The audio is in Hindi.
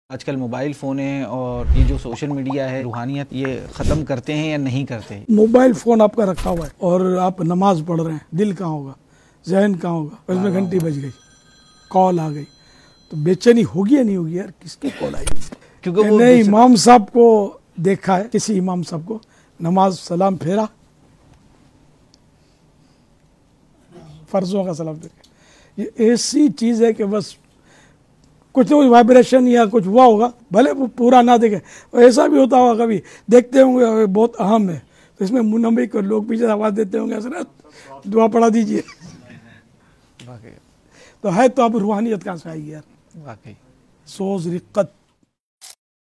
आजकल मोबाइल फ़ोन है और ये जो सोशल मीडिया है, रूहानियत ये ख़त्म करते हैं या नहीं करते? मोबाइल फ़ोन आपका रखा हुआ है और आप नमाज पढ़ रहे हैं, दिल कहाँ होगा, जहन कहाँ होगा, उसमें घंटी बज गई, कॉल आ गई, तो बेचैनी होगी या नहीं होगी यार, किसकी कॉल आई? क्योंकि मैंने इमाम साहब को देखा है, किसी इमाम साहब को नमाज सलाम फेरा, फर्जों का सलाम फेरा, ये ऐसी चीज़ है कि बस कुछ तो वाइब्रेशन या कुछ हुआ होगा, भले वो पूरा ना देखे, ऐसा भी होता होगा कभी देखते होंगे बहुत अहम है तो इसमें मुनम्मी को लोग पीछे आवाज़ देते होंगे, हजरत दुआ पढ़ा दीजिए। तो है तो अब रूहानियत कहाँ से आएगी यार? वाकई सोज रिक्कत